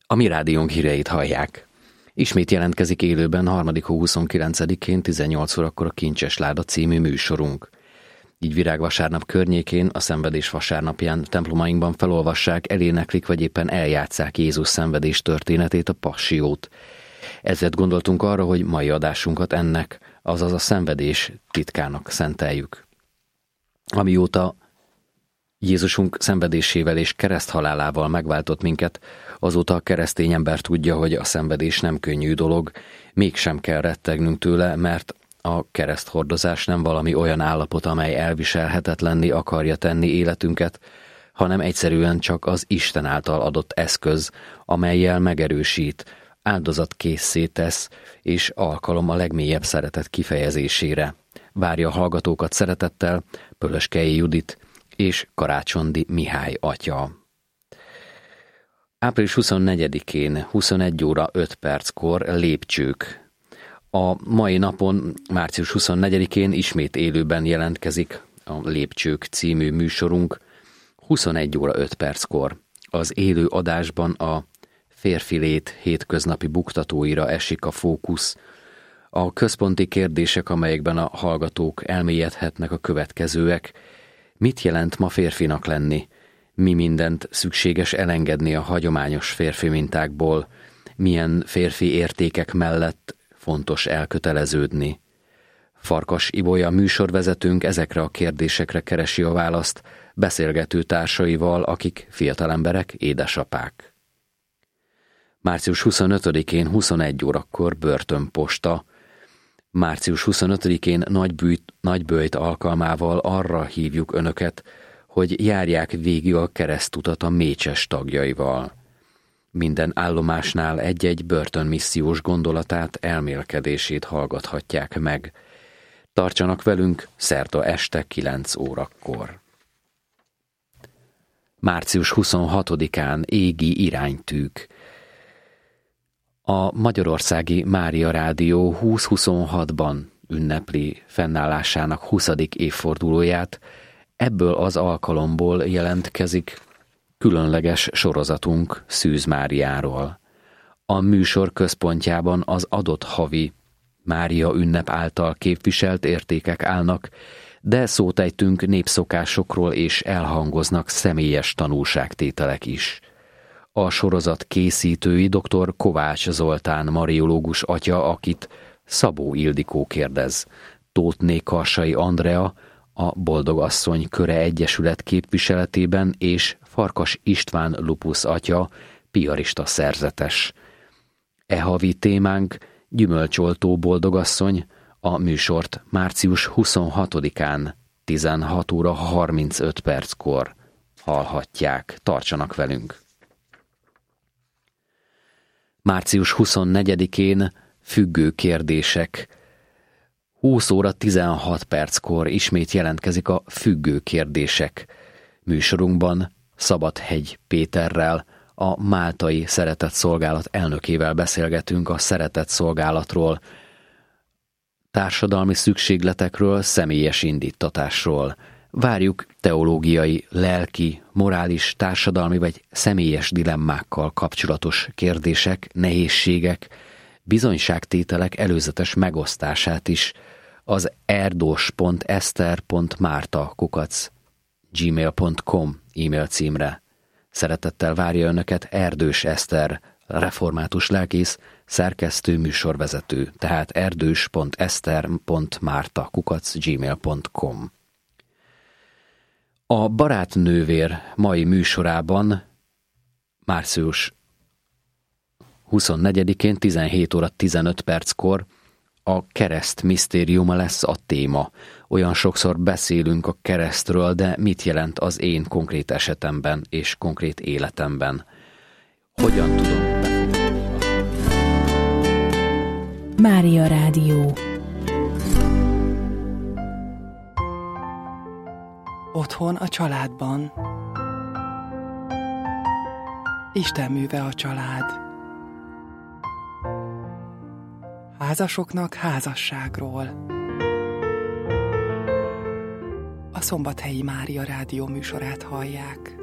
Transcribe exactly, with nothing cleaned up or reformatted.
A Mi Rádiónk híreit hallják. Ismét jelentkezik élőben harmadik hó huszonkilencedikén tizennyolc órakor a Kincses Láda című műsorunk. Így virágvasárnap környékén, a szenvedés vasárnapján templomainkban felolvassák, eléneklik vagy éppen eljátsszák Jézus szenvedés történetét, a passiót. Ezért gondoltunk arra, hogy mai adásunkat ennek, azaz a szenvedés titkának szenteljük. Amióta Jézusunk szenvedésével és kereszthalálával megváltott minket, azóta a keresztény ember tudja, hogy a szenvedés nem könnyű dolog, mégsem kell rettegnünk tőle, mert a kereszthordozás nem valami olyan állapot, amely elviselhetetlenné akarja tenni életünket, hanem egyszerűen csak az Isten által adott eszköz, amellyel megerősít, áldozatkészszé tesz, és alkalom a legmélyebb szeretet kifejezésére. Várja a hallgatókat szeretettel Pölöskei Judit és Karácsondi Mihály atya. április huszonnegyedikén huszonegy óra öt perckor lépcsők. A mai napon, március huszonnegyedikén ismét élőben jelentkezik a Lépcsők című műsorunk huszonegy óra öt perckor. Az élő adásban a férfi lét hétköznapi buktatóira esik a fókusz. A központi kérdések, amelyekben a hallgatók elmélyedhetnek, a következőek. Mit jelent ma férfinak lenni? Mi mindent szükséges elengedni a hagyományos férfi mintákból? Milyen férfi értékek mellett fontos elköteleződni? Farkas Ibolya műsorvezetőnk ezekre a kérdésekre keresi a választ beszélgető társaival, akik fiatalemberek, édesapák. március huszonötödikén huszonegy órakor börtönposta. március huszonötödikén Nagybőjt, Nagybőjt alkalmával arra hívjuk önöket, hogy járják végig a keresztutat a Mécses tagjaival. Minden állomásnál egy-egy börtönmissziós gondolatát, elmélkedését hallgathatják meg. Tartsanak velünk szerda este kilenc órakor. március huszonhatodikán égi iránytűk. A Magyarországi Mária Rádió húsz huszonhatban ünnepli fennállásának huszadik évfordulóját, ebből az alkalomból jelentkezik különleges sorozatunk Szűz Máriáról. A műsor központjában az adott havi Mária ünnep által képviselt értékek állnak, de szót ejtünk népszokásokról és elhangoznak személyes tanúságtételek is. A sorozat készítői dr. Kovács Zoltán mariológus atya, akit Szabó Ildikó kérdez, Tóthné Karsai Andrea, a Boldogasszony Köre Egyesület képviseletében, és Farkas István Lupusz atya, piarista szerzetes. E havi témánk Gyümölcsoltó Boldogasszony, a műsort március huszonhatodikán tizenhat óra harmincöt perckor hallhatják. Tartsanak velünk! március huszonnegyedikén függő kérdések. húsz óra tizenhat perckor ismét jelentkezik a Függő kérdések. Műsorunkban Szabadhegy Péterrel, a Máltai Szeretett Szolgálat elnökével beszélgetünk a szeretett szolgálatról, társadalmi szükségletekről, személyes indíttatásról. Várjuk teológiai, lelki, morális, társadalmi vagy személyes dilemmákkal kapcsolatos kérdések, nehézségek, bizonyságtételek előzetes megosztását is az erdos pont eszter pont márta kukac gmail pont com e-mail címre. Szeretettel várja önöket Erdős Eszter, református lelkész, szerkesztő, műsorvezető, tehát erdos pont eszter pont márta kukac gmail pont com. A Barátnővér mai műsorában március huszonnegyedikén tizenhét óra tizenöt perckor a kereszt misztériuma lesz a téma. Olyan sokszor beszélünk a keresztről, de mit jelent az én konkrét esetemben és konkrét életemben? Hogyan tudom befogadni? Mária Rádió. Otthon a családban. Isten műve a család. Házasoknak házasságról. A Szombathelyi Mária Rádió műsorát hallják.